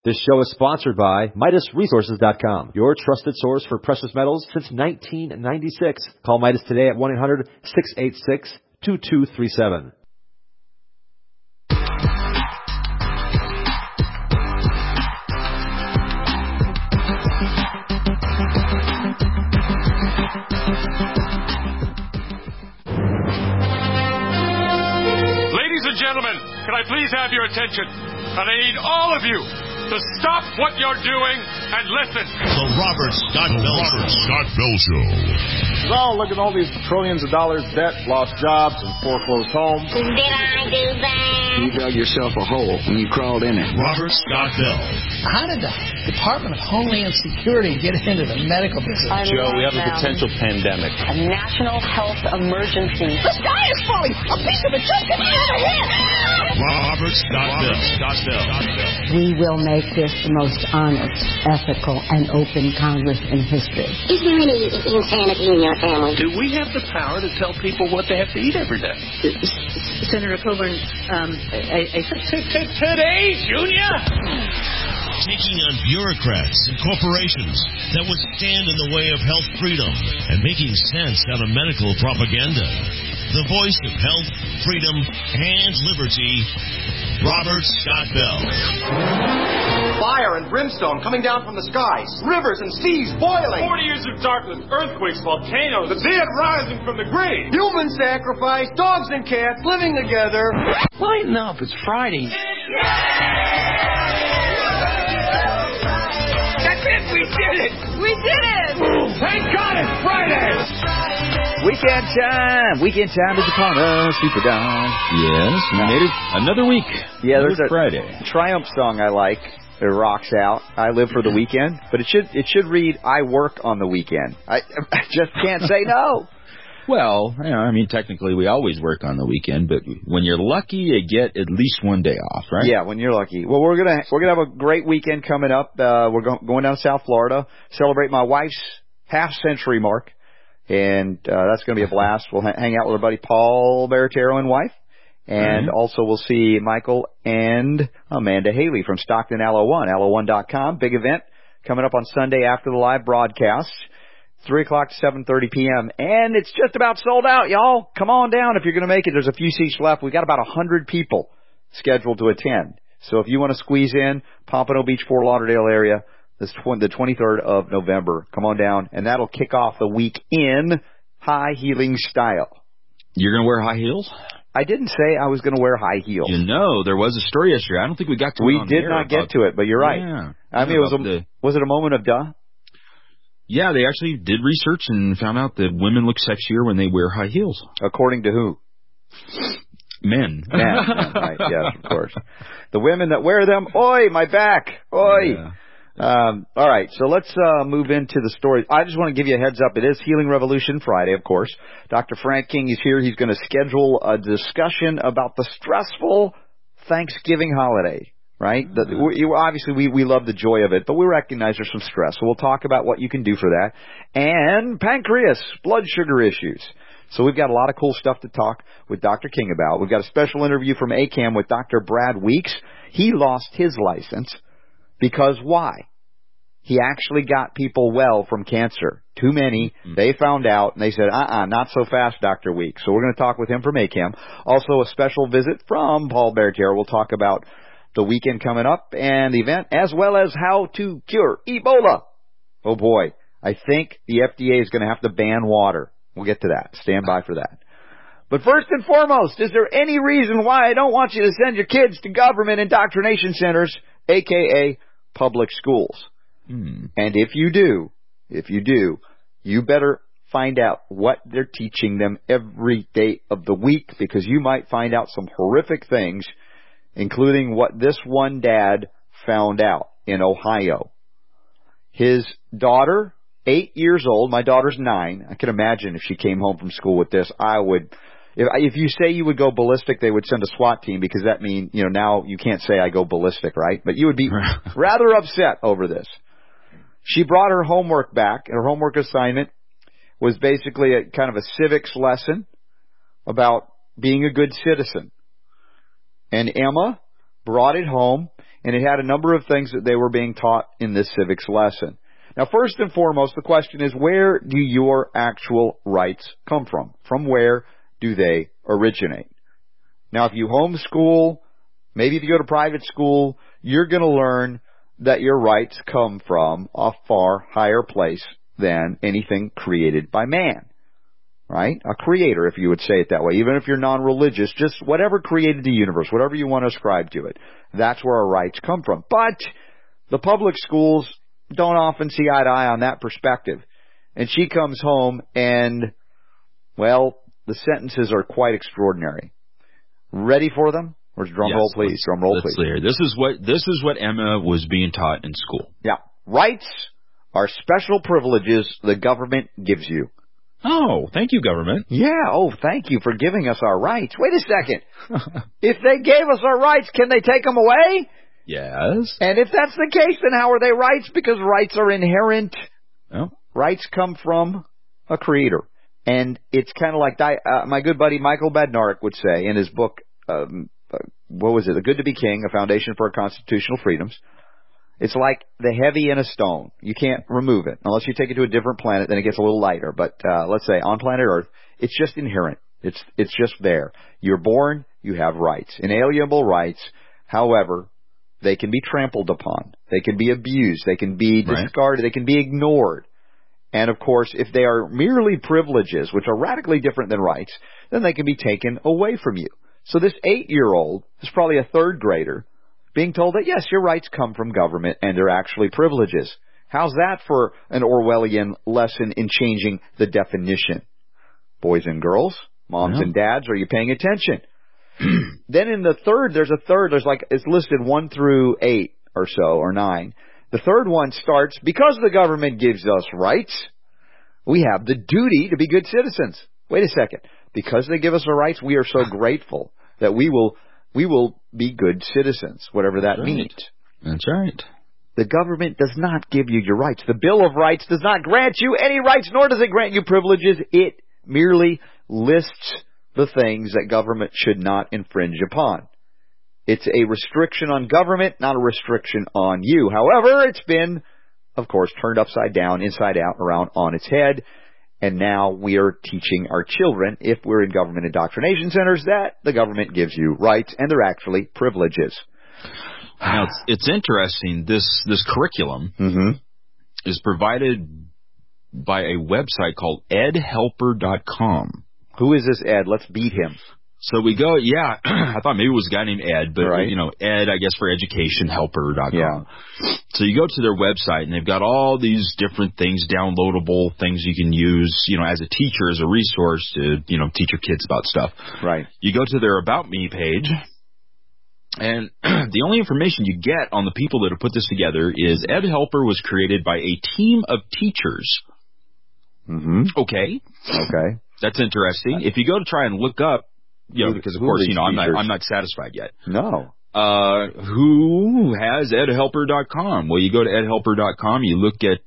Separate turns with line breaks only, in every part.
This show is sponsored by MidasResources.com, your trusted source for precious metals since 1996. Call Midas today at 1-800-686-2237.
Ladies and gentlemen, can I please have your attention? And I need all of you to stop what you're doing and listen.
The Robert Scott Bell Show.
Oh, look at all these trillions of dollars debt, lost jobs, and foreclosed homes.
Did I do that?
You dug yourself a hole and you crawled in it.
Robert Scott Bell.
How did the Department of Homeland Security get into the medical business?
Joe, we have a potential pandemic.
A national health emergency.
The sky is falling! A piece of it just hit me over here!
Robert Scott Bell.
We will make this the most honest, ethical, and open Congress in history.
Is there any insanity in your family?
Do we have the power to tell people what they have to eat every day?
Senator Coburn,
Today, Junior?
Taking on bureaucrats and corporations that would stand in the way of health freedom and making sense out of medical propaganda. The voice of health, freedom, and liberty, Robert Scott Bell.
Fire and brimstone coming down from the skies. Rivers and seas boiling.
40 years of darkness, earthquakes, volcanoes,
The dead rising from the grave. Human sacrifice, dogs and cats living together.
Lighten up, it's Friday.
That's it! We did it!
we did it!
Thank God it's Friday.
Weekend time is upon us, super down.
Yes, we made it another week.
Yeah,
another
there's a
Friday.
Triumph song I like. It rocks out. I live for the weekend, but it should read I work on the weekend. I just can't say no.
Well, I mean, technically we always work on the weekend, but when you're lucky, you get at least one day off, right?
Yeah, when you're lucky. Well, we're gonna have a great weekend coming up. We're going down to South Florida, celebrate my wife's half-century mark. And that's going to be a blast. We'll hang out with our buddy Paul Baratero and wife. And also we'll see Michael and Amanda Haley from Stockton Allo1, allo1.com. Big event coming up on Sunday after the live broadcast, 3 o'clock to 7:30 p.m. And it's just about sold out, y'all. Come on down if you're going to make it. There's a few seats left. We've got about 100 people scheduled to attend. So if you want to squeeze in, Pompano Beach, Fort Lauderdale area, the 23rd of November. Come on down, and that'll kick off the week in high-heeling style.
You're going to wear high heels?
I didn't say I was going to wear high heels.
You know, there was a story yesterday. I don't think we got to it.
We did not get to it, but you're right.
Yeah.
I mean, was it a moment of duh?
Yeah, they actually did research and found out that women look sexier when they wear high heels.
According to who?
Men.
Right, yes, of course. The women that wear them, oi, my back, oi.
Yeah.
All right, so let's move into the story. I just want to give you a heads up. It is Healing Revolution Friday, of course. Dr. Frank King is here. He's going to schedule a discussion about the stressful Thanksgiving holiday, right? Obviously, we love the joy of it, but we recognize there's some stress. So we'll talk about what you can do for that. And pancreas, blood sugar issues. So we've got a lot of cool stuff to talk with Dr. King about. We've got a special interview from ACAM with Dr. Brad Weeks. He lost his license. Because why? He actually got people well from cancer. Too many. They found out, and they said, not so fast, Dr. Weeks. So we're going to talk with him from ACAM. Also, a special visit from Paul Baratero. We'll talk about the weekend coming up and the event, as well as how to cure Ebola. Oh, boy. I think the FDA is going to have to ban water. We'll get to that. Stand by for that. But first and foremost, is there any reason why I don't want you to send your kids to government indoctrination centers, a.k.a. public schools? And if you do, you better find out what they're teaching them every day of the week, because you might find out some horrific things, including what this one dad found out in Ohio. His daughter, 8 years old, my daughter's 9. I can imagine if she came home from school with this, I would... If you say you would go ballistic, they would send a SWAT team, because that means, now you can't say I go ballistic, right? But you would be rather upset over this. She brought her homework back. Her homework assignment was basically a kind of a civics lesson about being a good citizen. And Emma brought it home, and it had a number of things that they were being taught in this civics lesson. Now, first and foremost, the question is, where do your actual rights come from? From where do they originate? Now, if you homeschool, maybe if you go to private school, you're going to learn that your rights come from a far higher place than anything created by man. Right? A creator, if you would say it that way. Even if you're non-religious, just whatever created the universe, whatever you want to ascribe to it, that's where our rights come from. But the public schools don't often see eye to eye on that perspective. And she comes home and, well, the sentences are quite extraordinary. Ready for them? Where's drum roll, please? Drum roll, please.
Clear. This is what Emma was being taught in school.
Yeah. Rights are special privileges the government gives you.
Oh, thank you, government.
Yeah, thank you for giving us our rights. Wait a second. If they gave us our rights, can they take them away?
Yes.
And if that's the case, then how are they rights? Because rights are inherent.
Oh.
Rights come from a creator. And it's kind of like my good buddy Michael Badnarik would say in his book, what was it? The Good to Be King, A Foundation for Our Constitutional Freedoms. It's like the heavy in a stone. You can't remove it. Unless you take it to a different planet, then it gets a little lighter. But let's say on planet Earth, it's just inherent. It's just there. You're born, you have rights. Inalienable rights. However, they can be trampled upon. They can be abused. They can be discarded. They can be ignored. And, of course, if they are merely privileges, which are radically different than rights, then they can be taken away from you. So this 8-year-old is probably a third grader being told that, yes, your rights come from government and they're actually privileges. How's that for an Orwellian lesson in changing the definition? Boys and girls, moms and dads, are you paying attention? Then in the third, there's it's listed 1 through 8 or so, or 9. The third one starts, because the government gives us rights, we have the duty to be good citizens. Wait a second. Because they give us our rights, we are so grateful that we will be good citizens, whatever that means.
That's right.
The government does not give you your rights. The Bill of Rights does not grant you any rights, nor does it grant you privileges. It merely lists the things that government should not infringe upon. It's a restriction on government, not a restriction on you. However, it's been, of course, turned upside down, inside out, around on its head. And now we are teaching our children, if we're in government indoctrination centers, that the government gives you rights, and they're actually privileges.
Now, it's interesting. This curriculum is provided by a website called edhelper.com.
Who is this Ed? Let's beat him.
So we go, I thought maybe it was a guy named Ed, but, Ed, I guess, for educationhelper.com. Yeah. So you go to their website, and they've got all these different things, downloadable things you can use, as a teacher, as a resource to, teach your kids about stuff.
Right.
You go to their About Me page, and the only information you get on the people that have put this together is Ed Helper was created by a team of teachers.
Mm-hmm.
Okay. That's interesting. If you go to try and look up, because of course, I'm not satisfied yet.
No.
Who has edhelper.com? Well, you go to edhelper.com, you look at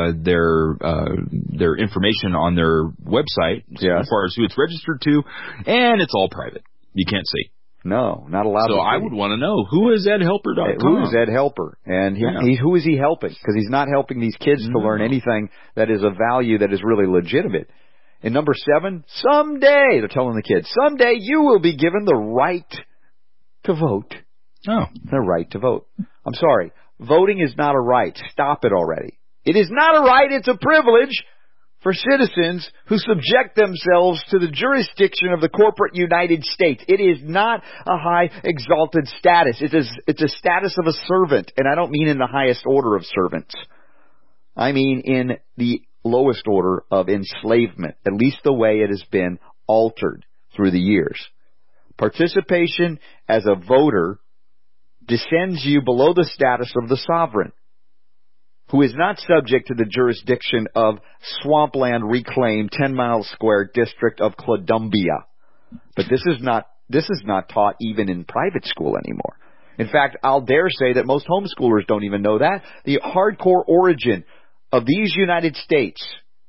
their information on their website as far as who it's registered to, and it's all private. You can't see.
No, not allowed.
So I would want to know, who is edhelper.com?
Who is Ed Helper? And who is he helping? Because he's not helping these kids to learn anything that is of value, that is really legitimate. And number 7, someday, they're telling the kids, someday you will be given the right to vote.
Oh.
The right to vote. I'm sorry. Voting is not a right. Stop it already. It is not a right. It's a privilege for citizens who subject themselves to the jurisdiction of the corporate United States. It is not a high exalted status. It's a status of a servant. And I don't mean in the highest order of servants. I mean in the lowest order of enslavement, at least the way it has been altered through the years. Participation as a voter descends you below the status of the sovereign, who is not subject to the jurisdiction of swampland reclaimed 10 miles square district of Columbia. But this is not taught even in private school anymore. In fact, I'll dare say that most homeschoolers don't even know that. The hardcore origin of these United States,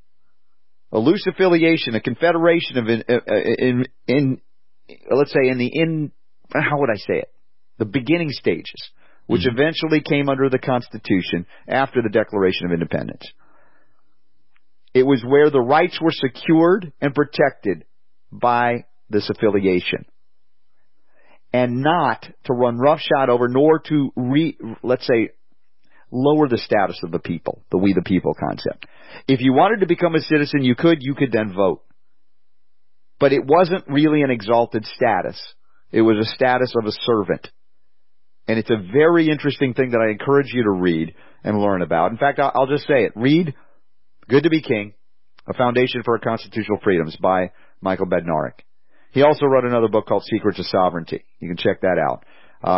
a loose affiliation, a confederation of let's say how would I say it? The beginning stages which eventually came under the Constitution after the Declaration of Independence. It was where the rights were secured and protected by this affiliation, and not to run roughshod over, nor to, let's say, lower the status of the people, the we the people concept. If you wanted to become a citizen, you could then vote. But it wasn't really an exalted status. It was a status of a servant. And it's a very interesting thing that I encourage you to read and learn about. In fact, I'll just say it. Read Good to be King, A Foundation for Constitutional Freedoms by Michael Bednarik. He also wrote another book called Secrets of Sovereignty. You can check that out.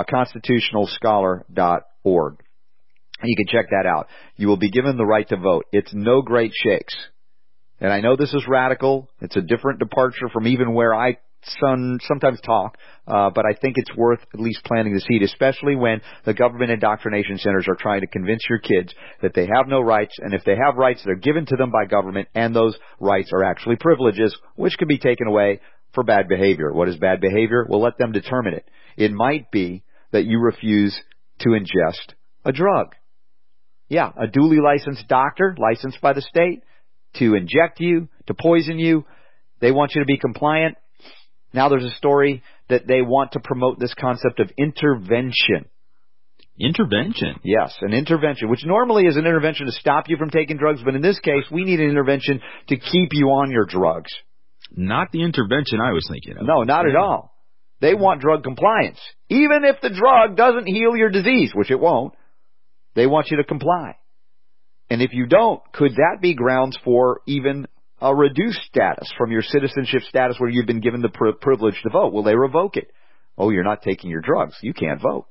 Constitutionalscholar.org. You can check that out. You will be given the right to vote. It's no great shakes. And I know this is radical. It's a different departure from even where I sometimes talk, but I think it's worth at least planting the seed, especially when the government indoctrination centers are trying to convince your kids that they have no rights, and if they have rights, they're given to them by government, and those rights are actually privileges, which can be taken away for bad behavior. What is bad behavior? We'll let them determine it. It might be that you refuse to ingest a drug. Yeah, a duly licensed doctor, licensed by the state, to inject you, to poison you. They want you to be compliant. Now there's a story that they want to promote this concept of intervention.
Intervention?
Yes, an intervention, which normally is an intervention to stop you from taking drugs, but in this case, we need an intervention to keep you on your drugs.
Not the intervention I was thinking of.
No, not at all. They want drug compliance. Even if the drug doesn't heal your disease, which it won't, they want you to comply. And if you don't, could that be grounds for even a reduced status from your citizenship status where you've been given the privilege to vote? Will they revoke it? Oh, you're not taking your drugs. You can't vote.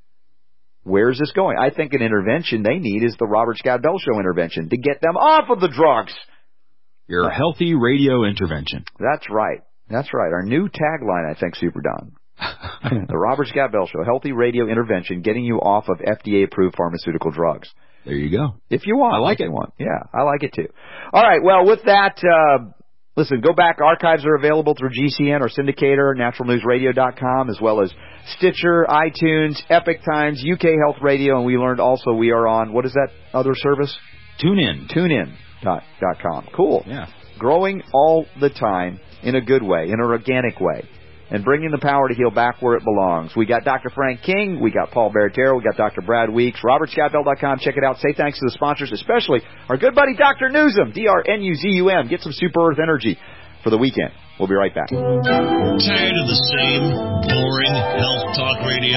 Where is this going? I think an intervention they need is the Robert Scott Bell Show intervention to get them off of the drugs.
Your healthy radio intervention.
That's right. That's right. Our new tagline, I think, Super Don. The Robert Scott Bell Show, healthy radio intervention, getting you off of FDA-approved pharmaceutical drugs.
There you go.
If you want.
I like it.
Yeah, I like it too. All right, well, with that, listen, go back. Archives are available through GCN or Syndicator, naturalnewsradio.com, as well as Stitcher, iTunes, Epic Times, UK Health Radio, and we learned also we are on, what is that other service?
TuneIn.
TuneIn.com. Cool.
Yeah.
Growing all the time in a good way, in an organic way, and bringing the power to heal back where it belongs. We got Dr. Frank King, we got Paul Baratero, we got Dr. Brad Weeks, RobertScottBell.com. Check it out. Say thanks to the sponsors, especially our good buddy Dr. Newsom, DRNUZUM. Get some super Earth energy for the weekend. We'll be right back.
Tired of the same boring health talk radio?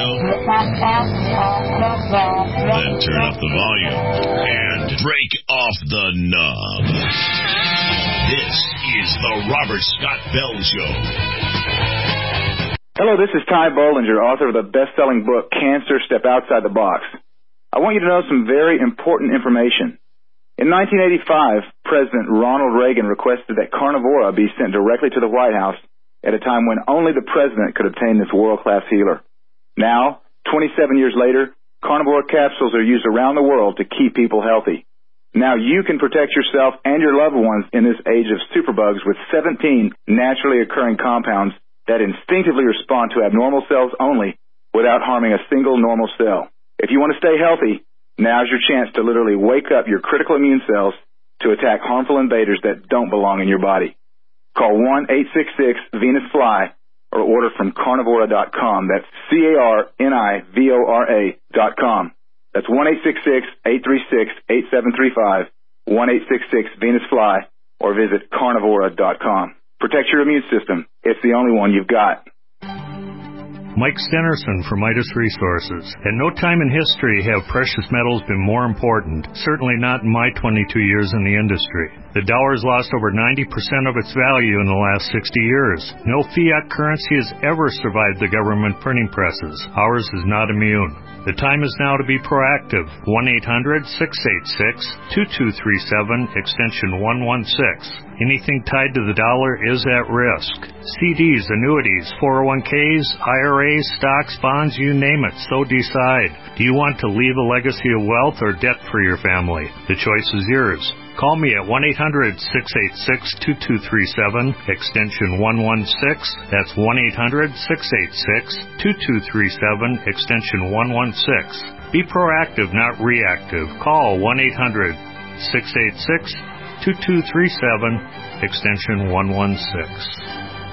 Then turn up the volume and break off the knob. This is the Robert Scott Bell Show.
Hello, this is Ty Bollinger, author of the best-selling book, Cancer, Step Outside the Box. I want you to know some very important information. In 1985, President Ronald Reagan requested that Carnivora be sent directly to the White House at a time when only the president could obtain this world-class healer. Now, 27 years later, Carnivora capsules are used around the world to keep people healthy. Now you can protect yourself and your loved ones in this age of superbugs with 17 naturally occurring compounds that instinctively respond to abnormal cells only without harming a single normal cell. If you want to stay healthy, now's your chance to literally wake up your critical immune cells to attack harmful invaders that don't belong in your body. Call 1-866-VENUS-FLY or order from Carnivora.com. That's CARNIVORA.com. That's 1-866-836-8735, 1-866-VENUS-FLY, or visit Carnivora.com. Protect your immune system. It's the only one you've got.
Mike Stenerson from Midas Resources. At no time in history have precious metals been more important, certainly not in my 22 years in the industry. The dollar has lost over 90% of its value in the last 60 years. No fiat currency has ever survived the government printing presses. Ours is not immune. The time is now to be proactive. 1-800-686-2237, extension 116. Anything tied to the dollar is at risk. CDs, annuities, 401ks, IRAs, stocks, bonds, you name it, so decide. Do you want to leave a legacy of wealth or debt for your family? The choice is yours. Call me at 1-800-686-2237, extension 116. That's 1-800-686-2237, extension 116. Be proactive, not reactive. Call 1-800-686-2237, extension 116.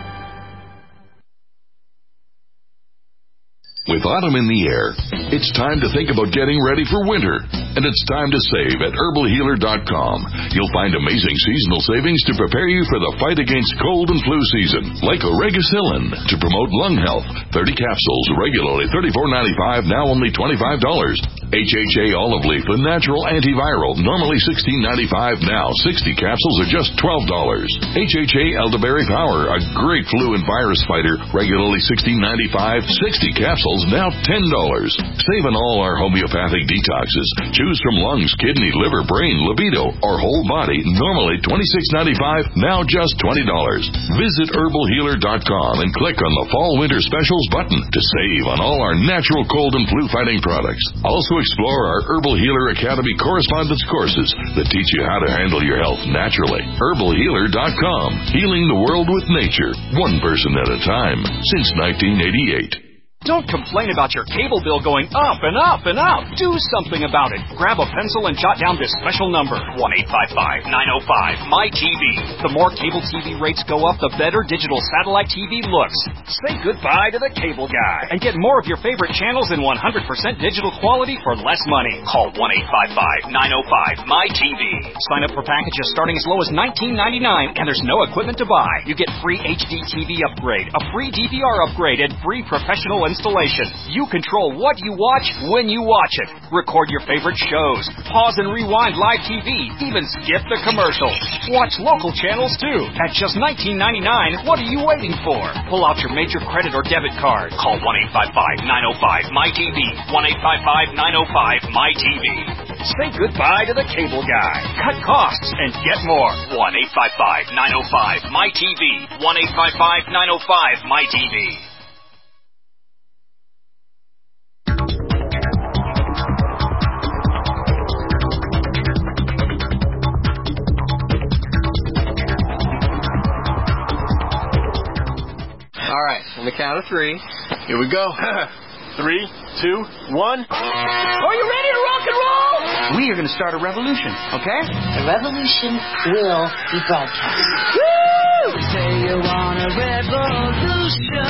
With autumn in the air, it's time to think about getting ready for winter. And it's time to save at herbalhealer.com. You'll find amazing seasonal savings to prepare you for the fight against cold and flu season. Like Oregacillin to promote lung health. 30 capsules, regularly $34.95, now only $25. HHA olive leaf, a natural antiviral, normally $16.95, now 60 capsules are just $12. HHA elderberry power, a great flu and virus fighter, regularly $16.95, 60 capsules now $10. Save on all our homeopathic detoxes. Choose from lungs, kidney, liver, brain, libido, or whole body, normally $26.95, now just $20. Visit herbalhealer.com and click on the Fall Winter Specials button to save on all our natural cold and flu fighting products. Also explore our Herbal Healer Academy correspondence courses that teach you how to handle your health naturally. herbalhealer.com. Healing the world with nature, one person at a time, since 1988.
Don't complain about your cable bill going up and up and up. Do something about it. Grab a pencil and jot down this special number, 1-855-905-MY-TV. The more cable TV rates go up, the better digital satellite TV looks. Say goodbye to the cable guy and get more of your favorite channels in 100% digital quality for less money. Call 1-855-905-MY-TV. Sign up for packages starting as low as $19.99, and there's no equipment to buy. You get free HD TV upgrade, a free DVR upgrade, and free professional installation. You control what you watch when you watch it. Record your favorite shows. Pause and rewind live TV. Even skip the commercials. Watch local channels too. At just $19.99, what are you waiting for? Pull out your major credit or debit card. Call 1-855-905-MY-TV. 1-855-905-MY-TV. Say goodbye to the cable guy. Cut costs and get more. 1-855-905-MY-TV. 1-855-905-MY-TV.
All right, on the count of three, here we go. 3, 2, 1.
Are you ready to rock and roll?
We are going to start a revolution, okay?
The revolution will be broadcast.
Woo! Say you want a revolution.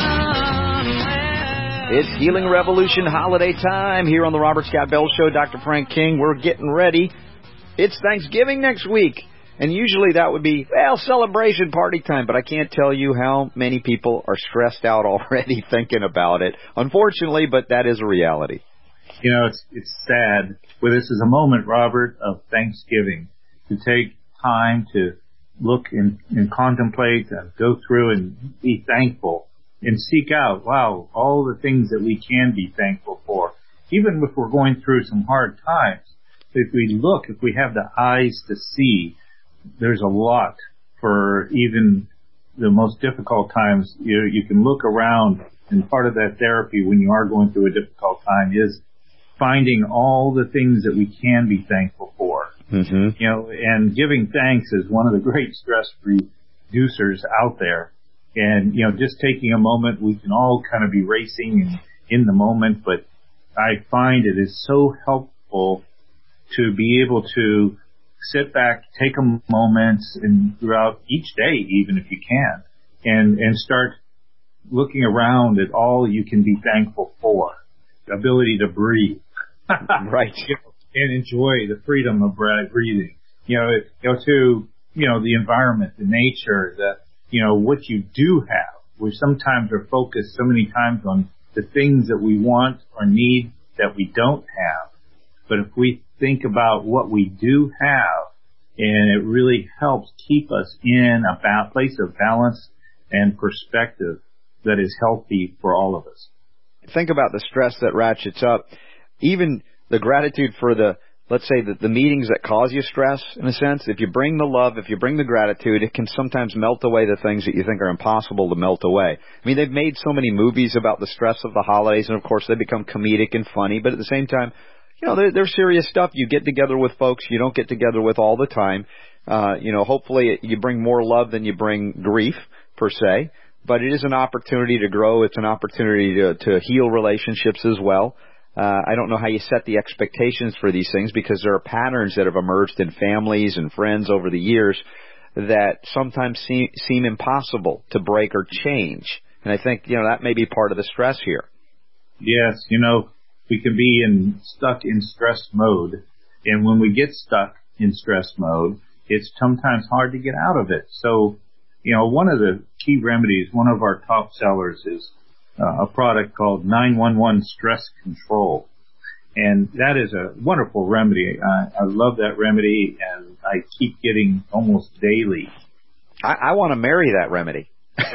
It's Healing Revolution holiday time here on the Robert Scott Bell Show. Dr. Frank King, we're getting ready. It's Thanksgiving next week. And usually that would be, well, celebration party time, but I can't tell you how many people are stressed out already thinking about it. Unfortunately, but that is a reality.
You know, it's sad. Well, this is a moment, Robert, of Thanksgiving, to take time to look and contemplate and go through and be thankful and seek out, wow, all the things that we can be thankful for. Even if we're going through some hard times, if we have the eyes to see, there's a lot for even the most difficult times. You can look around, and part of that therapy when you are going through a difficult time is finding all the things that we can be thankful for.
Mm-hmm.
You know, and giving thanks is one of the great stress reducers out there. And, you know, just taking a moment, we can all kind of be racing in the moment, but I find it is so helpful to be able to sit back, take a moment, and throughout each day, even if you can, and start looking around at all you can be thankful for. The ability to breathe.
Right.
And enjoy the freedom of breathing. To the environment, the nature, what you do have. We sometimes are focused so many times on the things that we want or need that we don't have. But if we think about what we do have, and it really helps keep us in a place of balance and perspective that is healthy for all of us.
Think about the stress that ratchets up. Even the gratitude for the meetings that cause you stress, in a sense. If you bring the love, if you bring the gratitude, it can sometimes melt away the things that you think are impossible to melt away. I mean, they've made so many movies about the stress of the holidays, and of course they become comedic and funny, but at the same time, they're serious stuff. You get together with folks you don't get together with all the time. Hopefully you bring more love than you bring grief, per se. But it is an opportunity to grow. It's an opportunity to heal relationships as well. I don't know how you set the expectations for these things, because there are patterns that have emerged in families and friends over the years that sometimes seem impossible to break or change. And I think, that may be part of the stress here.
Yes, we can be stuck in stress mode. And when we get stuck in stress mode, it's sometimes hard to get out of it. So, one of the key remedies, one of our top sellers is a product called 911 Stress Control. And that is a wonderful remedy. I love that remedy, and I keep getting almost daily.
I want to marry that remedy.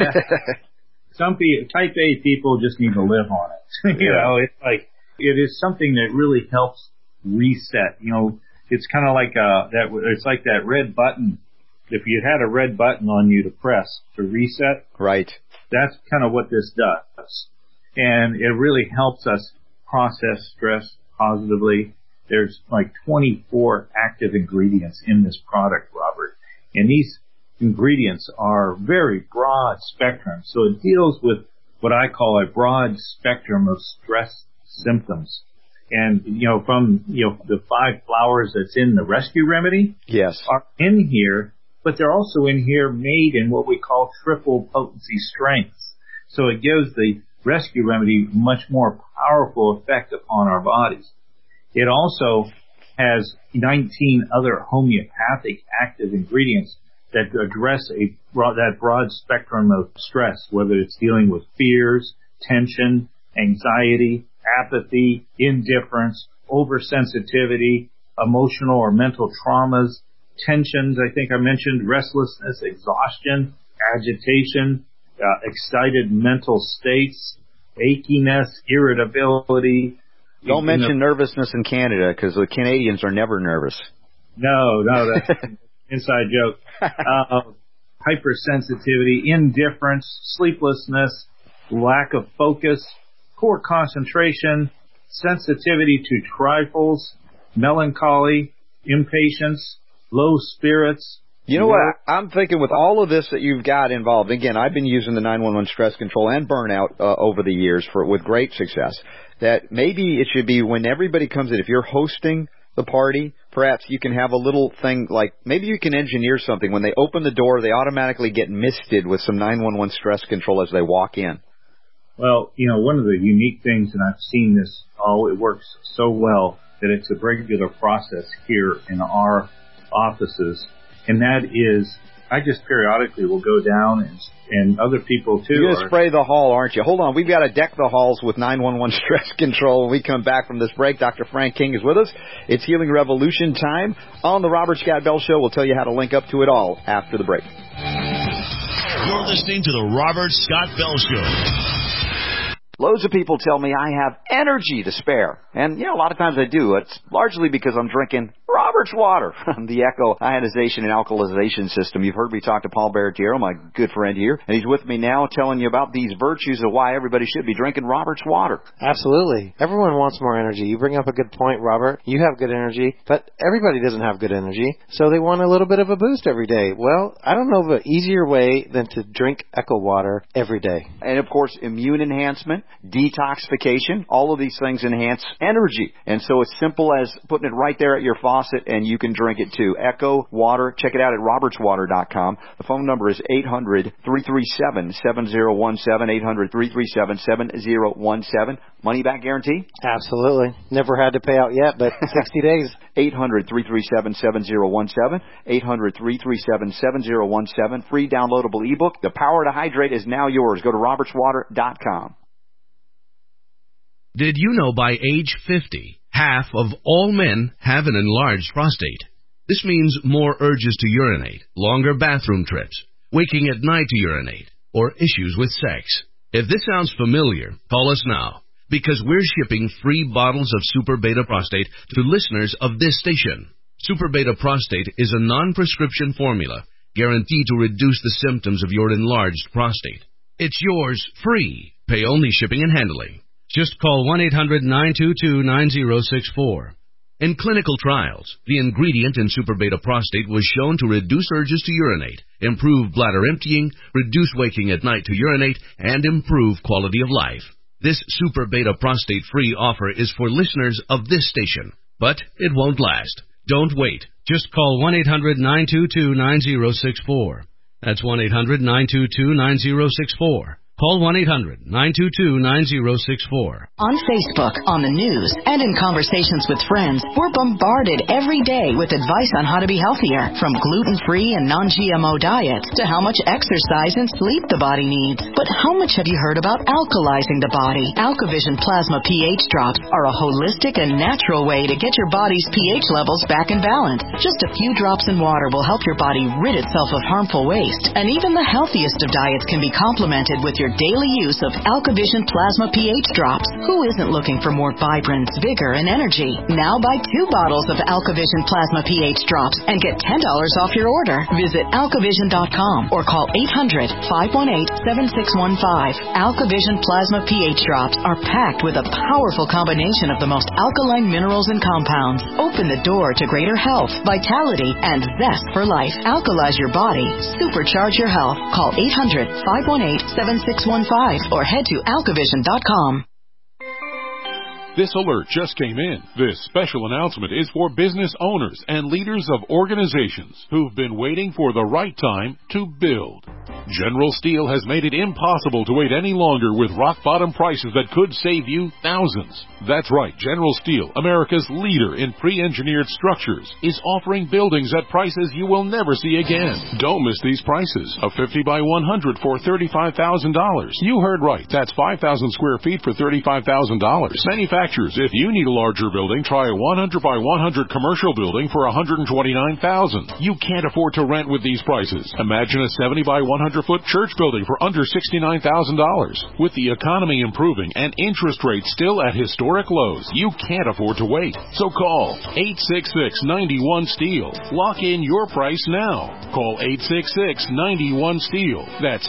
Some people, type A people just need to live on it. It's like, it is something that really helps reset. It's kind of like it's like that red button. If you had a red button on you to press to reset,
right?
That's kind of what this does, and it really helps us process stress positively. There's like 24 active ingredients in this product, Robert, and these ingredients are very broad spectrum. So it deals with what I call a broad spectrum of stress symptoms. And, from, the 5 flowers that's in the rescue remedy,
yes,
are in here, but they're also in here made in what we call triple potency strengths. So it gives the rescue remedy much more powerful effect upon our bodies. It also has 19 other homeopathic active ingredients that address that broad spectrum of stress, whether it's dealing with fears, tension, anxiety, apathy, indifference, oversensitivity, emotional or mental traumas, tensions, I think I mentioned, restlessness, exhaustion, agitation, excited mental states, achiness, irritability.
Don't mention nervousness in Canada, because the Canadians are never nervous.
No, that's an inside joke. Hypersensitivity, indifference, sleeplessness, lack of focus, poor concentration, sensitivity to trifles, melancholy, impatience, low spirits.
You know what? I'm thinking with all of this that you've got involved, again, I've been using the 911 Stress Control and Burnout over the years with great success, that maybe it should be when everybody comes in, if you're hosting the party, perhaps you can have a little thing like, maybe you can engineer something. When they open the door, they automatically get misted with some 911 Stress Control as they walk in.
Well, one of the unique things, and I've seen this, it works so well, that it's a regular process here in our offices, and that is, I just periodically will go down, and other people too.
You're going to spray the hall, aren't you? Hold on, we've got to deck the halls with 911 Stress Control. When we come back from this break, Dr. Frank King is with us. It's Healing Revolution time on the Robert Scott Bell Show. We'll tell you how to link up to it all after the break.
You're listening to the Robert Scott Bell Show.
Loads of people tell me I have energy to spare. And, a lot of times I do. It's largely because I'm drinking Robert's water from the Echo Ionization and Alkalization System. You've heard me talk to Paul Barretiero, my good friend here, and he's with me now telling you about these virtues of why everybody should be drinking Robert's water.
Absolutely. Everyone wants more energy. You bring up a good point, Robert. You have good energy, but everybody doesn't have good energy, so they want a little bit of a boost every day. Well, I don't know of an easier way than to drink Echo water every day.
And, of course, immune enhancement, detoxification, all of these things enhance energy. And so it's simple as putting it right there at your faucet, and you can drink it too. Echo Water. Check it out at robertswater.com. The phone number is 800-337-7017, 800-337-7017. Money back guarantee?
Absolutely. Never had to pay out yet, but 60 days.
800-337-7017, 800-337-7017. Free downloadable ebook. The Power to Hydrate is now yours. Go to robertswater.com.
Did you know by age 50, half of all men have an enlarged prostate? This means more urges to urinate, longer bathroom trips, waking at night to urinate, or issues with sex. If this sounds familiar, call us now, because we're shipping free bottles of Super Beta Prostate to listeners of this station. Super Beta Prostate is a non-prescription formula guaranteed to reduce the symptoms of your enlarged prostate. It's yours free. Pay only shipping and handling. Just call 1-800-922-9064. In clinical trials, the ingredient in Super Beta Prostate was shown to reduce urges to urinate, improve bladder emptying, reduce waking at night to urinate, and improve quality of life. This Super Beta Prostate Free offer is for listeners of this station, but it won't last. Don't wait. Just call 1-800-922-9064. That's 1-800-922-9064. Call 1-800-922-9064.
On Facebook, on the news, and in conversations with friends, we're bombarded every day with advice on how to be healthier, from gluten-free and non-GMO diets to how much exercise and sleep the body needs. But how much have you heard about alkalizing the body? AlkaVision Plasma pH drops are a holistic and natural way to get your body's pH levels back in balance. Just a few drops in water will help your body rid itself of harmful waste. And even the healthiest of diets can be complemented with your daily use of AlkaVision Plasma pH drops. Who isn't looking for more vibrance, vigor, and energy? Now buy 2 bottles of AlkaVision Plasma pH drops and get $10 off your order. Visit alkavision.com or call 800-518-7615. AlkaVision Plasma pH drops are packed with a powerful combination of the most alkaline minerals and compounds. Open the door to greater health, vitality, and zest for life. Alkalize your body. Supercharge your health. Call 800-518-7615 or head to alkavision.com.
This alert just came in. This special announcement is for business owners and leaders of organizations who've been waiting for the right time to build. General Steel has made it impossible to wait any longer with rock-bottom prices that could save you thousands. That's right, General Steel, America's leader in pre-engineered structures, is offering buildings at prices you will never see again. Don't miss these prices. A 50 by 100 for $35,000. You heard right. That's 5,000 square feet for $35,000. Manufacturers, if you need a larger building, try a 100 by 100 commercial building for $129,000. You can't afford to rent with these prices. Imagine a 70 by 100-foot church building for under $69,000. With the economy improving and interest rates still at historic lows, you can't afford to wait. So call 866-91-STEEL. Lock in your price now. Call 866-91-STEEL. That's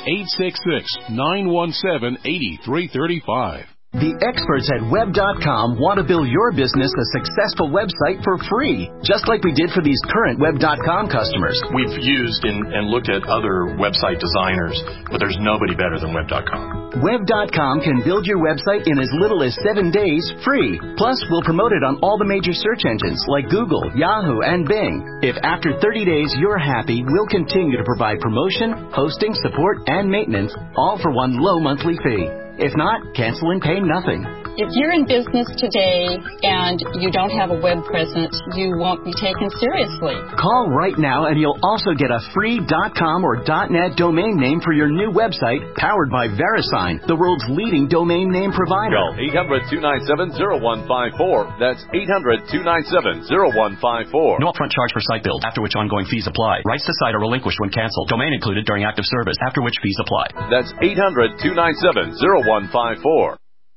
866-917-8335.
The experts at Web.com want to build your business a successful website for free, just like we did for these current Web.com customers.
We've used and looked at other website designers, but there's nobody better than Web.com.
Web.com can build your website in as little as 7 days free. Plus, we'll promote it on all the major search engines like Google, Yahoo, and Bing. If after 30 days you're happy, we'll continue to provide promotion, hosting, support, and maintenance, all for one low monthly fee. If not, cancel and pay nothing.
If you're in business today and you don't have a web presence, you won't be taken seriously.
Call right now and you'll also get a free .com or .net domain name for your new website powered by VeriSign, the world's leading domain name provider.
Call 800-297-0154. That's 800-297-0154.
No upfront charge for site build, after which ongoing fees apply. Rights to site are relinquished when canceled. Domain included during active service, after which fees apply.
That's 800-297-0154.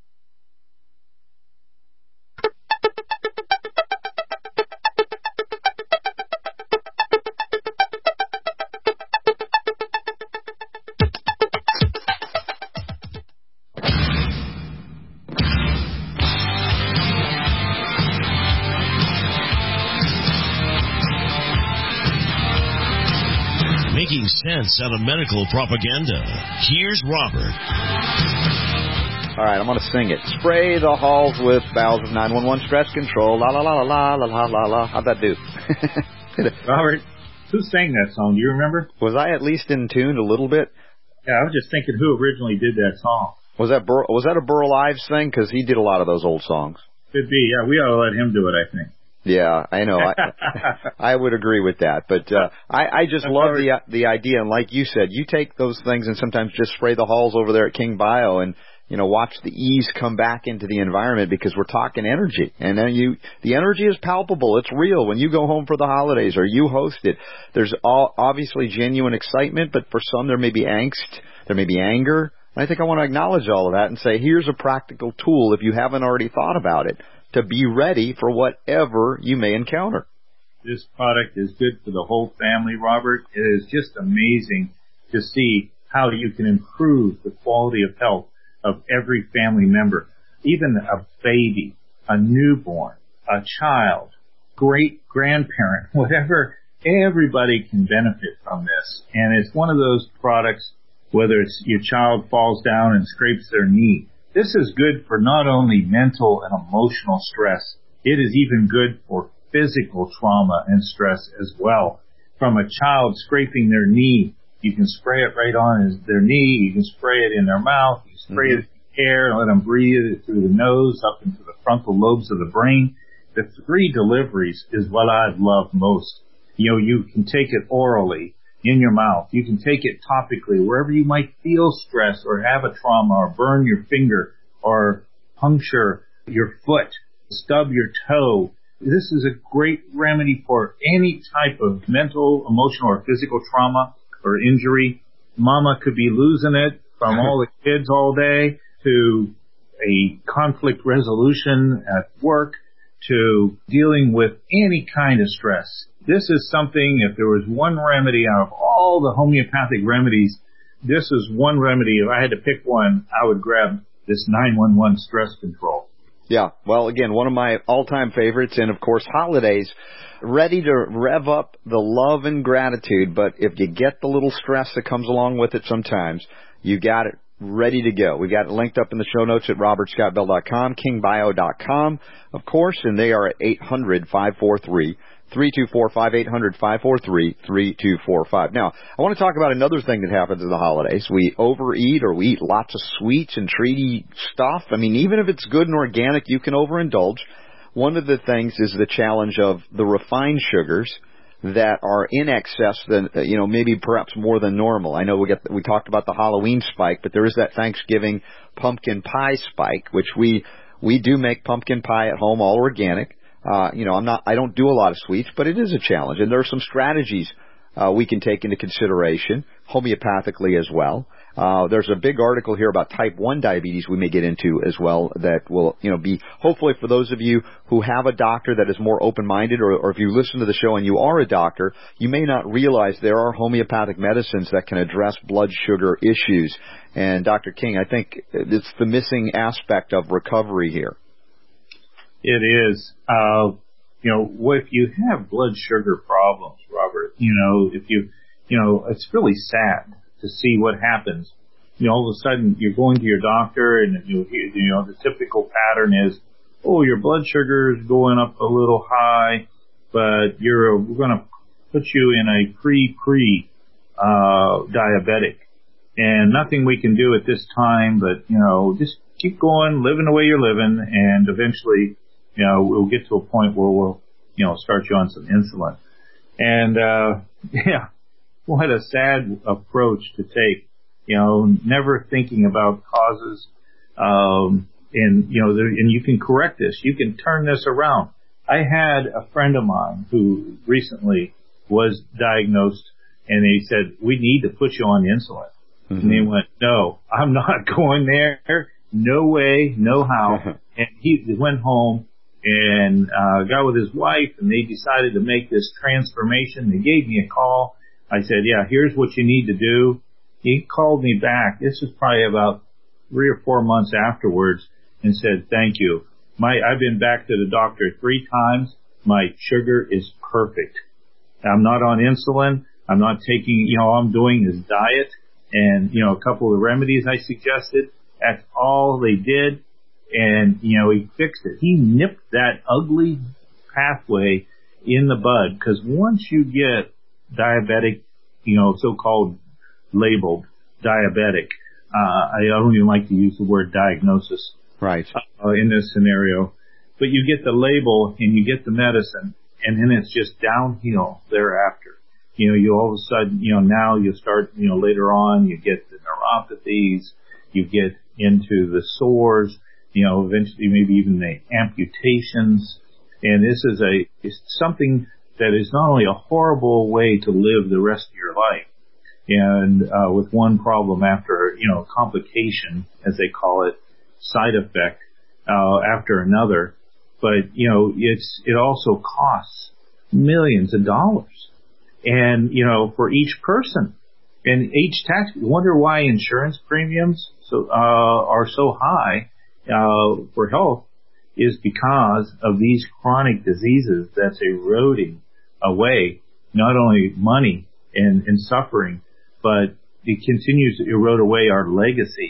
Making sense out of medical propaganda. Here's Robert.
All right, I'm going to sing it. Spray the halls with bowels of 911 stress control. La la la la la la la la. How'd that do?
Robert, who sang that song? Do you remember?
Was I at least in tune a little bit?
Yeah, I was just thinking who originally did that song.
Was that a Burl Ives thing? Because he did a lot of those old songs.
Could be. Yeah, we ought to let him do it, I think.
Yeah, I know. I would agree with that. But I just love the idea. And like you said, you take those things and sometimes just spray the halls over there at King Bio and, you know, watch the ease come back into the environment because we're talking energy. And then the energy is palpable. It's real. When you go home for the holidays or you host it, there's obviously genuine excitement, but for some there may be angst, there may be anger. And I think I want to acknowledge all of that and say, here's a practical tool if you haven't already thought about it, to be ready for whatever you may encounter.
This product is good for the whole family, Robert. It is just amazing to see how you can improve the quality of health of every family member, even a baby, a newborn, a child, great-grandparent, whatever. Everybody can benefit from this. And it's one of those products, whether it's your child falls down and scrapes their knee, This is good for not only mental and emotional stress, it is even good for physical trauma and stress as well. From a child scraping their knee, you can spray it right on their knee, you can spray it in their mouth, you can spray it in the air and let them breathe it through the nose up into the frontal lobes of the brain. The 3 deliveries is what I love most. You can take it orally in your mouth. You can take it topically wherever you might feel stress or have a trauma or burn your finger or puncture your foot, stub your toe. This is a great remedy for any type of mental, emotional, or physical trauma or injury. Mama could be losing it from all the kids all day to a conflict resolution at work to dealing with any kind of stress. This is something, if there was one remedy out of all the homeopathic remedies, this is one remedy. If I had to pick one, I would grab this 911 stress control.
Yeah, well, again, one of my all-time favorites, and, of course, holidays, ready to rev up the love and gratitude, but if you get the little stress that comes along with it sometimes, you got it ready to go. We got it linked up in the show notes at robertscottbell.com, kingbio.com, of course, and they are at 800-543-3245, 800-543-3245. Now, I want to talk about another thing that happens in the holidays. We overeat or we eat lots of sweets and treaty stuff. I mean, even if it's good and organic, you can overindulge. One of the things is the challenge of the refined sugars that are in excess than, maybe perhaps more than normal. I know we talked about the Halloween spike, but there is that Thanksgiving pumpkin pie spike, which we do make pumpkin pie at home, all organic. I don't do a lot of sweets, but it is a challenge. And there are some strategies we can take into consideration homeopathically as well. There's a big article here about type 1 diabetes we may get into as well that will, be hopefully for those of you who have a doctor that is more open-minded, or if you listen to the show and you are a doctor, you may not realize there are homeopathic medicines that can address blood sugar issues. And Dr. King, I think it's the missing aspect of recovery here.
It is. If you have blood sugar problems, Robert, it's really sad to see what happens. All of a sudden you're going to your doctor and the typical pattern is, your blood sugar is going up a little high, but we're going to put you in a pre-diabetic, and nothing we can do at this time, but, just keep going, living the way you're living, and eventually, we'll get to a point where we'll, start you on some insulin. And, what a sad approach to take, never thinking about causes. And you can correct this. You can turn this around. I had a friend of mine who recently was diagnosed, and they said, we need to put you on insulin. Mm-hmm. And they went, no, I'm not going there. No way, no how. And he went home and got with his wife, and they decided to make this transformation. They gave me a call. I said, yeah, here's what you need to do. He called me back. This was probably about 3 or 4 months afterwards and said, thank you. I've been back to the doctor 3 times. My sugar is perfect. I'm not on insulin. I'm not taking, all I'm doing is diet and, a couple of the remedies I suggested. That's all they did. And, he fixed it. He nipped that ugly pathway in the bud, because once you get diabetic, so-called labeled diabetic, I don't even like to use the word diagnosis.
Right.
In this scenario. But you get the label and you get the medicine, and then it's just downhill thereafter. You all of a sudden, now you start, later on, you get the neuropathies, you get into the sores, eventually maybe even the amputations. And this is something that is not only a horrible way to live the rest of your life, and with one problem after, complication, as they call it, side effect after another, but it also costs millions of dollars, and for each person, and each tax. You wonder why insurance premiums are so high for health, is because of these chronic diseases that's eroding away not only money and suffering, but it continues to erode away our legacy.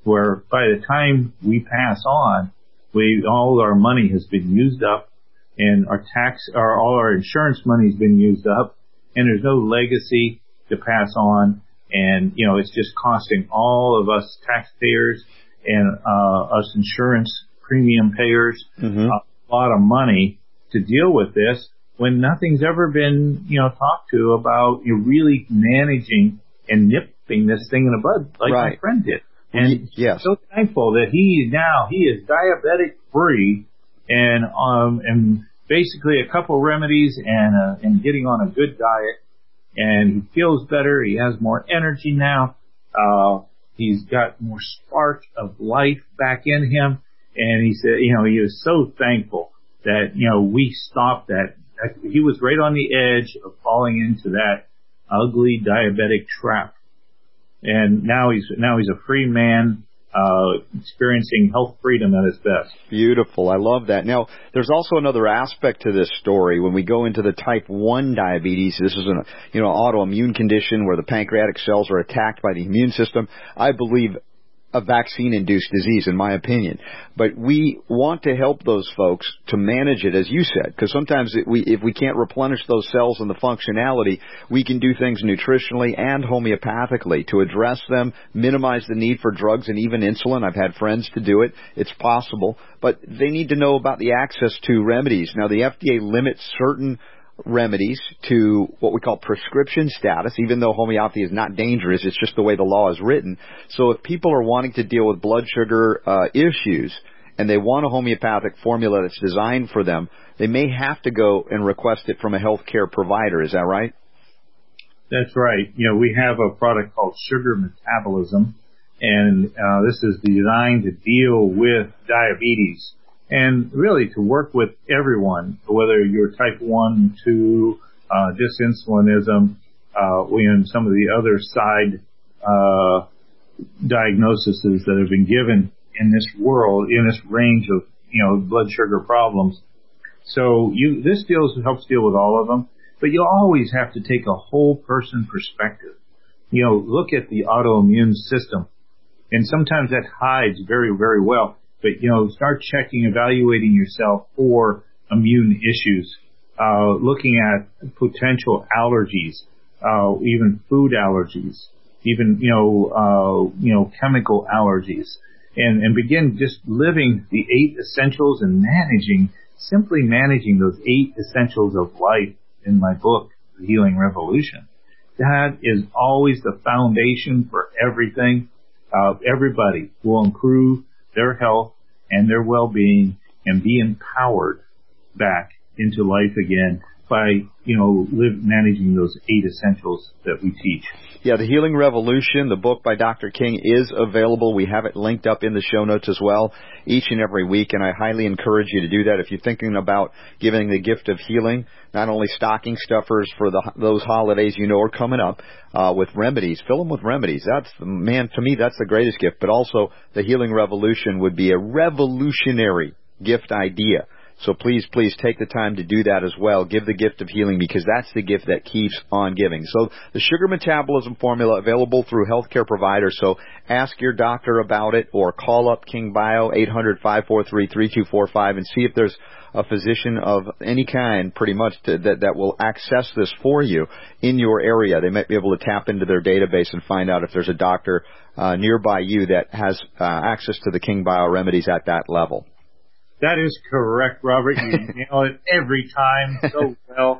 where by the time we pass on, all our money has been used up, and all our insurance money has been used up, and there's no legacy to pass on, and it's just costing all of us taxpayers and us insurance premium payers a lot of money to deal with this, when nothing's ever been talked to about really managing and nipping this thing in the bud like my friend did. And so thankful that he is diabetic free, and basically a couple remedies and getting on a good diet, and he feels better. He has more energy now. He's got more spark of life back in him, and he said, he was so thankful that we stopped that. He was right on the edge of falling into that ugly diabetic trap. And now he's a free man, experiencing health freedom at his best.
Beautiful. I love that. Now, there's also another aspect to this story. When we go into the type 1 diabetes, this is an autoimmune condition where the pancreatic cells are attacked by the immune system. I believe a vaccine-induced disease, in my opinion. But we want to help those folks to manage it, as you said, because sometimes if we can't replenish those cells and the functionality, we can do things nutritionally and homeopathically to address them, minimize the need for drugs and even insulin. I've had friends to do it. It's possible. But they need to know about the access to remedies. Now, the FDA limits certain remedies to what we call prescription status, even though homeopathy is not dangerous. It's just the way the law is written. So if people are wanting to deal with blood sugar issues and they want a homeopathic formula that's designed for them, they may have to go and request it from a healthcare provider. Is that right?
That's right. We have a product called Sugar Metabolism, and this is designed to deal with diabetes. And really to work with everyone, whether you're type 1, 2, dysinsulinism, and some of the other side diagnoses that have been given in this world, in this range of blood sugar problems. So this helps deal with all of them, but you always have to take a whole person perspective. Look at the autoimmune system, and sometimes that hides very, very well. But, start evaluating yourself for immune issues, looking at potential allergies, even food allergies, even, chemical allergies, and begin just living the 8 essentials and simply managing those 8 essentials of life in my book, The Healing Revolution. That is always the foundation for everything. Everybody will improve their health and their well-being and be empowered back into life again by, managing those 8 essentials that we teach.
Yeah, The Healing Revolution, the book by Dr. King, is available. We have it linked up in the show notes as well each and every week, and I highly encourage you to do that. If you're thinking about giving the gift of healing, not only stocking stuffers for those holidays are coming up with remedies, fill them with remedies. To me, that's the greatest gift. But also, The Healing Revolution would be a revolutionary gift idea. So please take the time to do that as well. Give the gift of healing, because that's the gift that keeps on giving. So the Sugar Metabolism formula available through healthcare providers. So ask your doctor about it or call up King Bio, 800-543-3245, and see if there's a physician of any kind pretty much that will access this for you in your area. They might be able to tap into their database and find out if there's a doctor nearby you that has access to the King Bio remedies at that level.
That is correct, Robert. You nail it every time so well.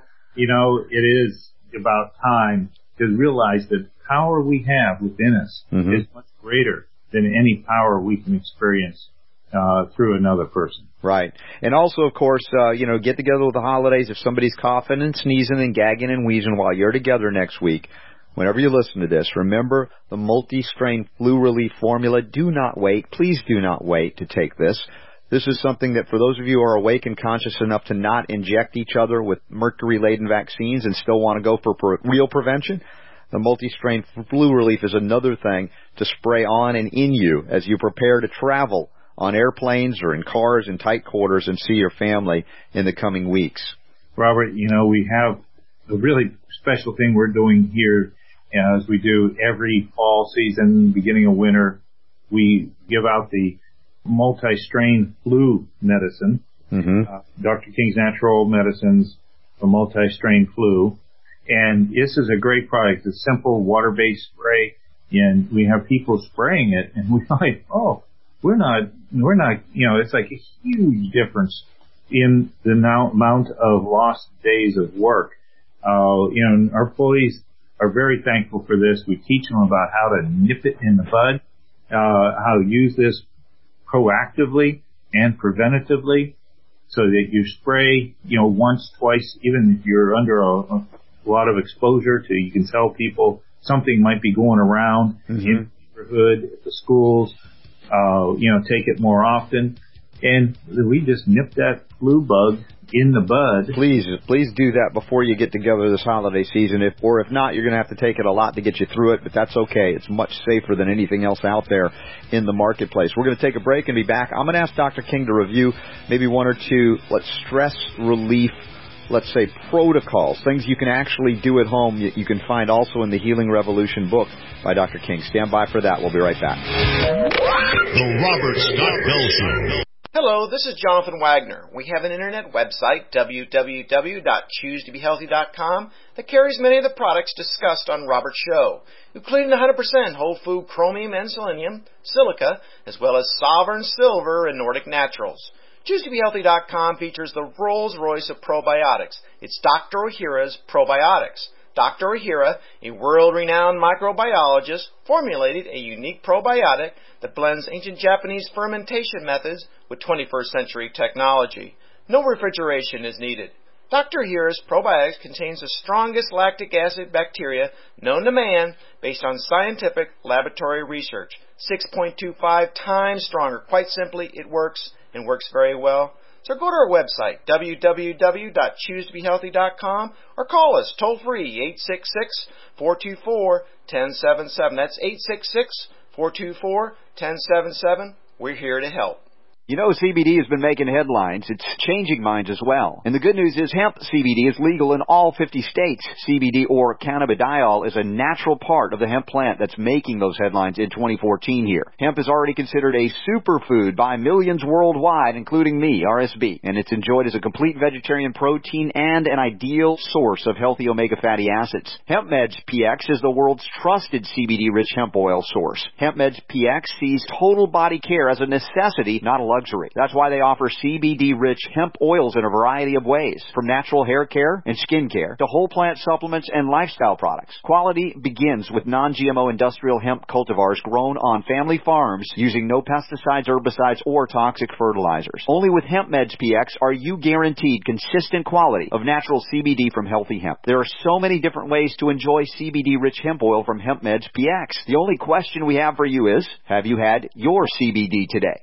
It is about time to realize that the power we have within us is much greater than any power we can experience through another person.
Right. And also, of course, get together with the holidays. If somebody's coughing and sneezing and gagging and wheezing while you're together next week, whenever you listen to this, remember the multi-strain flu relief formula. Do not wait. Please do not wait to take this. This is something that for those of you who are awake and conscious enough to not inject each other with mercury-laden vaccines and still want to go for real prevention, the multi-strain flu relief is another thing to spray on and in you as you prepare to travel on airplanes or in cars in tight quarters and see your family in the coming weeks.
Robert, we have a really special thing we're doing here as we do every fall season, beginning of winter. we give out the multi-strain flu medicine, Dr. King's Natural Medicines for multi-strain flu. And this is a great product. It's a simple water-based spray, and we have people spraying it, and we're like, we're not, it's like a huge difference in the amount of lost days of work. Our employees are very thankful for this. We teach them about how to nip it in the bud, how to use this proactively and preventatively, so that you spray, once, twice, even if you're under a lot of exposure to, you can tell people something might be going around in the neighborhood, at the schools, take it more often. And we just nip that flu bug in the bud.
Please do that before you get together this holiday season. If not, you're going to have to take it a lot to get you through it, but that's okay. It's much safer than anything else out there in the marketplace. We're going to take a break and be back. I'm going to ask Dr. King to review maybe one or two, stress relief, let's say, protocols, things you can actually do at home you can find also in the Healing Revolution book by Dr. King. Stand by for that. We'll be right back.
The Robert Scott Bell Show.
Hello, this is Jonathan Wagner. We have an internet website, www.choosetobehealthy.com, that carries many of the products discussed on Robert's show, including 100% whole food chromium and selenium, silica, as well as Sovereign Silver and Nordic Naturals. ChooseToBeHealthy.com features the Rolls-Royce of probiotics. It's Dr. Ohhira's Probiotics. Dr. Ohhira, a world-renowned microbiologist, formulated a unique probiotic that blends ancient Japanese fermentation methods with 21st century technology. No refrigeration is needed. Dr. Ohhira's probiotics contains the strongest lactic acid bacteria known to man based on scientific laboratory research. 6.25 times stronger. Quite simply, it works and works very well. So go to our website, www.choosetobehealthy.com, or call us toll-free, 866-424-1077. That's 866-424-1077. We're here to help.
CBD has been making headlines. It's changing minds as well. And the good news is hemp CBD is legal in all 50 states. CBD, or cannabidiol, is a natural part of the hemp plant that's making those headlines in 2014 here. Hemp is already considered a superfood by millions worldwide, including me, RSB. And it's enjoyed as a complete vegetarian protein and an ideal source of healthy omega fatty acids. HempMeds PX is the world's trusted CBD-rich hemp oil source. HempMeds PX sees total body care as a necessity, not a luxury. That's why they offer CBD-rich hemp oils in a variety of ways, from natural hair care and skin care to whole plant supplements and lifestyle products. Quality begins with non-GMO industrial hemp cultivars grown on family farms using no pesticides, herbicides, or toxic fertilizers. Only with HempMeds PX are you guaranteed consistent quality of natural CBD from healthy hemp. There are so many different ways to enjoy CBD-rich hemp oil from HempMeds PX. The only question we have for you is, have you had your CBD today?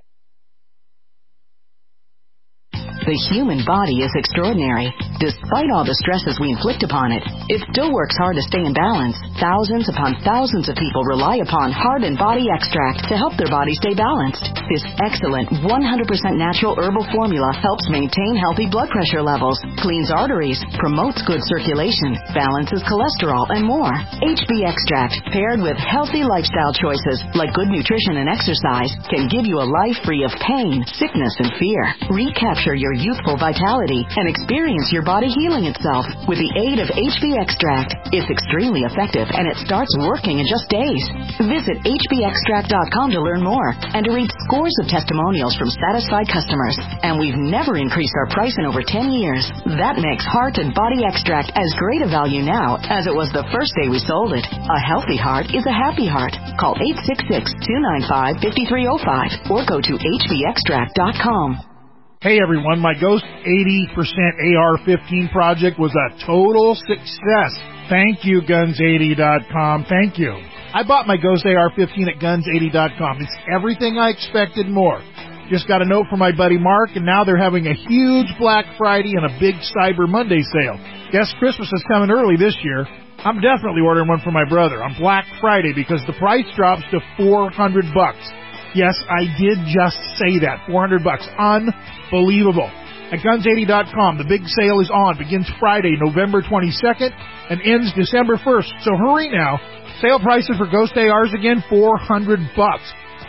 The human body is extraordinary. Despite all the stresses we inflict upon it, it still works hard to stay in balance. Thousands upon thousands of people rely upon Heart and Body Extract to help their body stay balanced. This excellent 100% natural herbal formula helps maintain healthy blood pressure levels, cleans arteries, promotes good circulation, balances cholesterol, and more. HB Extract, paired with healthy lifestyle choices like good nutrition and exercise, can give you a life free of pain, sickness, and fear. Recapture your youthful vitality and experience your body healing itself with the aid of HB Extract. It's extremely effective and it starts working in just days. Visit hbextract.com to learn more and to read scores of testimonials from satisfied customers. And we've never increased our price in over 10 years. That makes Heart and Body Extract as great a value now as it was the first day we sold it. A healthy heart is a happy heart. Call 866-295-5305 or go to hbextract.com.
Hey everyone, my Ghost 80% AR-15 project was a total success. Thank you, Guns80.com. Thank you. I bought my Ghost AR-15 at Guns80.com. It's everything I expected more. Just got a note from my buddy Mark, and now they're having a huge Black Friday and a big Cyber Monday sale. Guess Christmas is coming early this year. I'm definitely ordering one for my brother on Black Friday because the price drops to $400. Yes, I did just say that. $400. Unbelievable. At Guns80.com, the big sale is on. Begins Friday, November 22nd, and ends December 1st. So hurry now. Sale prices for Ghost ARs again, $400.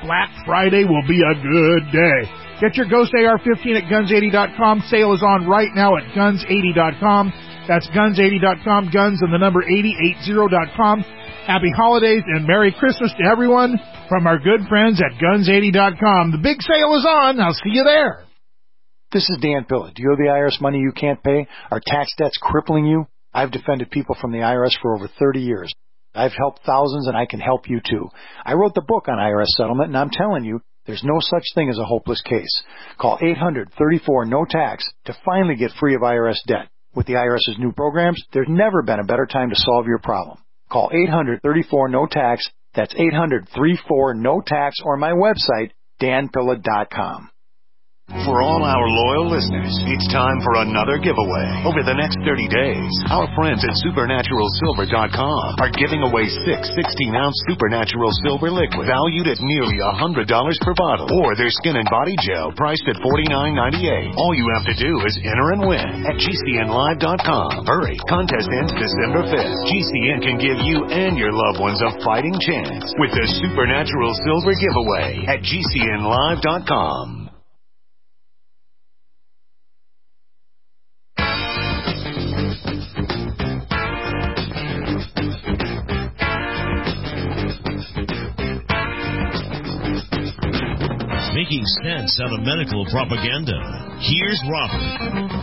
Black Friday will be a good day. Get your Ghost AR-15 at guns80.com. Sale is on right now at guns80.com. That's guns80.com, guns and the number 8080.com. Happy holidays and Merry Christmas to everyone from our good friends at guns80.com. The big sale is on. I'll see you there.
This is Dan Pilla. Do you owe the IRS money you can't pay? Are tax debts crippling you? I've defended people from the IRS for over 30 years. I've helped thousands, and I can help you too. I wrote the book on IRS settlement, and I'm telling you, there's no such thing as a hopeless case. Call 800-34-NO-TAX to finally get free of IRS debt. With the IRS's new programs, there's never been a better time to solve your problem. Call 800-34-NO-TAX. That's 800-34-NO-TAX, or my website, danpilla.com.
For all our loyal listeners, it's time for another giveaway. Over the next 30 days, our friends at SupernaturalSilver.com are giving away 6 16-ounce Supernatural Silver liquid valued at nearly $100 per bottle, or their skin and body gel priced at $49.98. All you have to do is enter and win at GCNlive.com. Hurry, contest ends December 5th. GCN can give you and your loved ones a fighting chance with the Supernatural Silver giveaway at GCNlive.com.
Making sense out of medical propaganda. Here's Robert.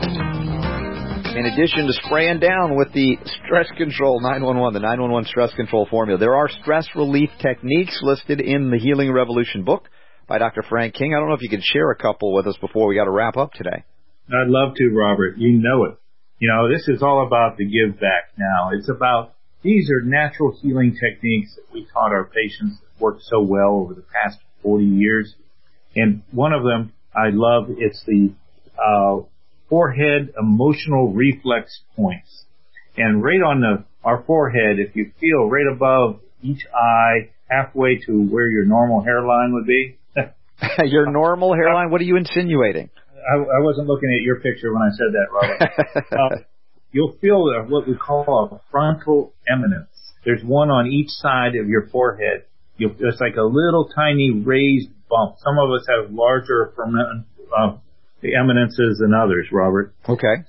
In addition to spraying down with the Stress Control 911, the 911 Stress Control Formula, there are stress relief techniques listed in the Healing Revolution book by Dr. Frank King. I don't know if you could share a couple with us before we got to wrap up today.
I'd love to, Robert. You know it. You know, this is all about the give back now. It's about, these are natural healing techniques that we taught our patients that worked so well over the past 40 years. And one of them I love, it's the forehead emotional reflex points. And right on our forehead, if you feel right above each eye, halfway to where your normal hairline would be.
Your normal hairline? What are you insinuating?
I wasn't looking at your picture when I said that, Robert. You'll feel what we call a frontal eminence. There's one on each side of your forehead. It's like a little tiny raised bump. Some of us have larger eminences than others, Robert.
Okay.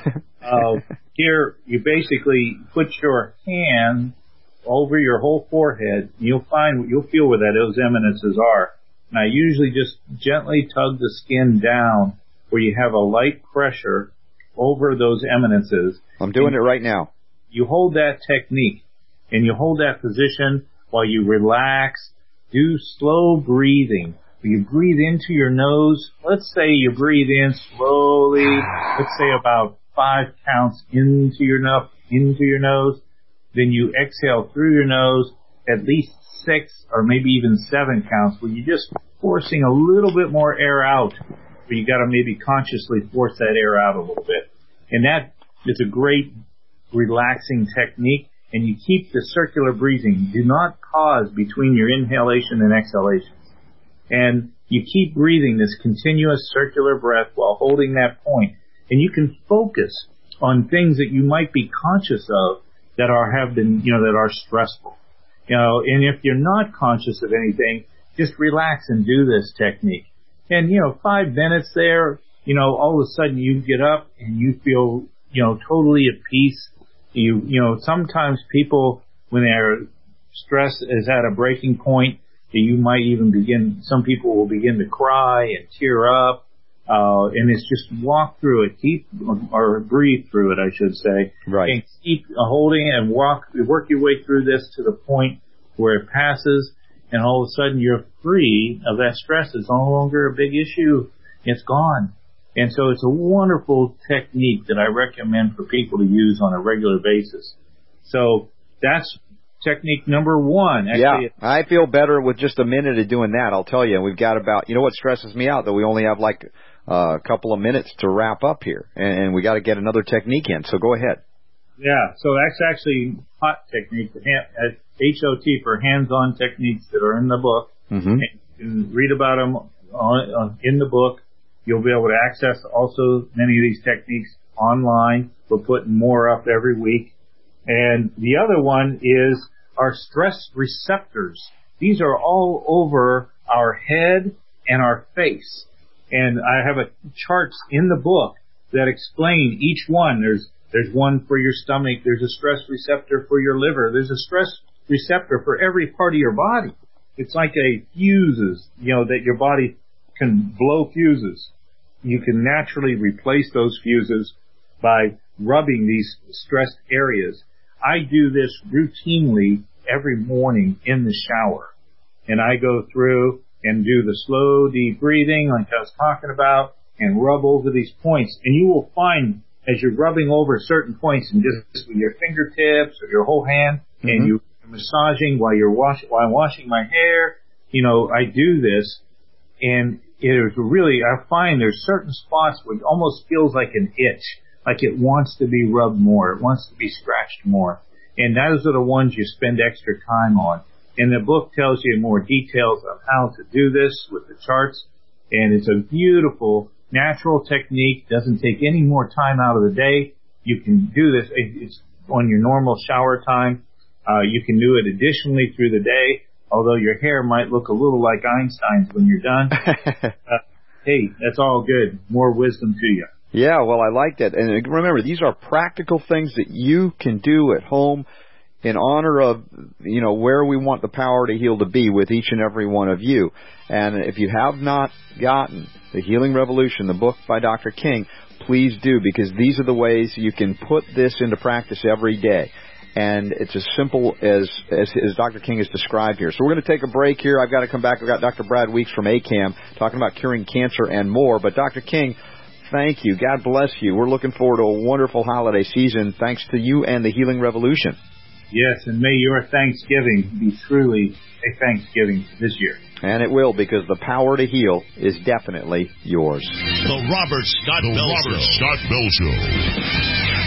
Here, you basically put your hand over your whole forehead. And you'll feel where those eminences are. And I usually just gently tug the skin down where you have a light pressure over those eminences.
I'm doing it right now.
You hold that technique, and you hold that position while you relax. Do slow breathing. You breathe into your nose. Let's say you breathe in slowly. Let's say about 5 counts into your nose. Then you exhale through your nose at least 6 or maybe even 7 counts, where you're just forcing a little bit more air out. But you got to maybe consciously force that air out a little bit. And that is a great relaxing technique. And you keep the circular breathing. Do not pause between your inhalation and exhalations. And you keep breathing this continuous circular breath while holding that point. And you can focus on things that you might be conscious of that are stressful. And if you're not conscious of anything, just relax and do this technique. And, 5 minutes there, all of a sudden you get up and you feel, totally at peace. Sometimes people, when their stress is at a breaking point, you might even some people will begin to cry and tear up. And it's just walk through it, or breathe through it, I should say.
Right.
And keep holding it and work your way through this to the point where it passes, and all of a sudden you're free of that stress. It's no longer a big issue. It's gone. And so it's a wonderful technique that I recommend for people to use on a regular basis. So that's technique number 1. Actually,
yeah, I feel better with just a minute of doing that, I'll tell you. And we've got what stresses me out, that we only have like a couple of minutes to wrap up here. And we got to get another technique in, so go ahead.
Yeah, so that's actually HOT technique, HOT for hands-on techniques that are in the book.
Mm-hmm.
And you can read about them in the book. You'll be able to access also many of these techniques online. We're putting more up every week. And the other one is our stress receptors. These are all over our head and our face. And I have charts in the book that explain each one. There's one for your stomach. There's a stress receptor for your liver. There's a stress receptor for every part of your body. It's like a fuses, that your body can blow fuses. You can naturally replace those fuses by rubbing these stressed areas. I do this routinely every morning in the shower. And I go through and do the slow, deep breathing like I was talking about and rub over these points. And you will find as you're rubbing over certain points and just with your fingertips or your whole hand and you're massaging while I'm washing my hair, I do this and it is really, I find there's certain spots where it almost feels like an itch, like it wants to be rubbed more, it wants to be scratched more. And those are the ones you spend extra time on. And the book tells you more details of how to do this with the charts. And it's a beautiful natural technique. Doesn't take any more time out of the day. You can do this. It's on your normal shower time. You can do it additionally through the day, although your hair might look a little like Einstein's when you're done. Hey, that's all good. More wisdom to you.
Yeah, well, I like that. And remember, these are practical things that you can do at home in honor of, where we want the power to heal to be with each and every one of you. And if you have not gotten The Healing Revolution, the book by Dr. King, please do, because these are the ways you can put this into practice every day. And it's as simple as Dr. King has described here. So we're going to take a break here. I've got to come back. I've got Dr. Brad Weeks from ACAM talking about curing cancer and more. But Dr. King, thank you. God bless you. We're looking forward to a wonderful holiday season thanks to you and the Healing Revolution.
Yes, and may your Thanksgiving be truly a Thanksgiving this year.
And it will, because the power to heal is definitely yours.
The Robert Scott Bell Show.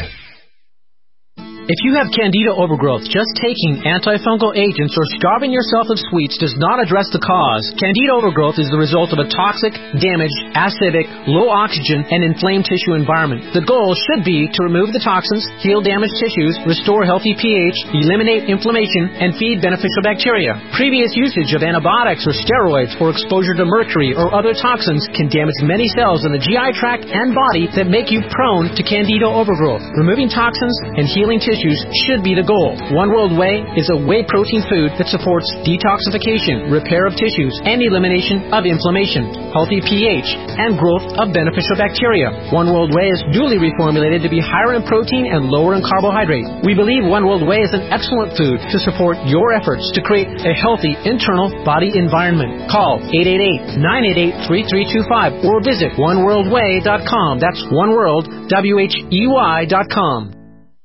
If you have candida overgrowth, just taking antifungal agents or starving yourself of sweets does not address the cause. Candida overgrowth is the result of a toxic, damaged, acidic, low oxygen, and inflamed tissue environment. The goal should be to remove the toxins, heal damaged tissues, restore healthy pH, eliminate inflammation, and feed beneficial bacteria. Previous usage of antibiotics or steroids or exposure to mercury or other toxins can damage many cells in the GI tract and body that make you prone to candida overgrowth. Removing toxins and healing tissues should be the goal. One World Whey is a whey protein food that supports detoxification, repair of tissues, and elimination of inflammation, healthy pH, and growth of beneficial bacteria. One World Whey is duly reformulated to be higher in protein and lower in carbohydrate. We believe One World Whey is an excellent food to support your efforts to create a healthy internal body environment. Call 888-988-3325 or visit oneworldwhey.com. That's oneworld.com.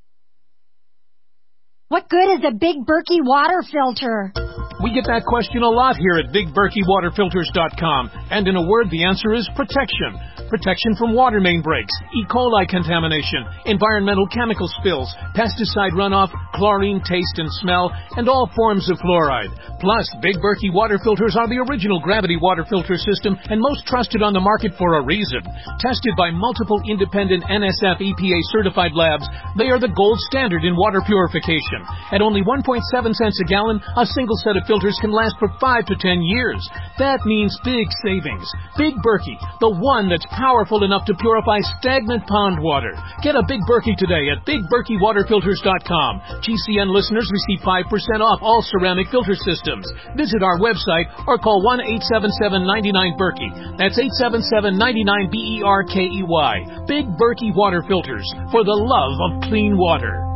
What good is a Big Berkey water filter?
We get that question a lot here at BigBerkeyWaterFilters.com. And in a word, the answer is protection. Protection from water main breaks, E. coli contamination, environmental chemical spills, pesticide runoff, chlorine taste and smell, and all forms of fluoride. Plus, Big Berkey water filters are the original gravity water filter system and most trusted on the market for a reason. Tested by multiple independent NSF EPA certified labs, they are the gold standard in water purification. At only 1.7 cents a gallon, a single set of filters can last for 5 to 10 years. That means big savings. Big Berkey, the one that's powerful enough to purify stagnant pond water. Get a Big Berkey today at BigBerkeyWaterFilters.com. GCN listeners receive 5% off all ceramic filter systems. Visit our website or call 1-877-99-BERKEY. That's 877-99-BERKEY. Big Berkey Water Filters, for the love of clean water.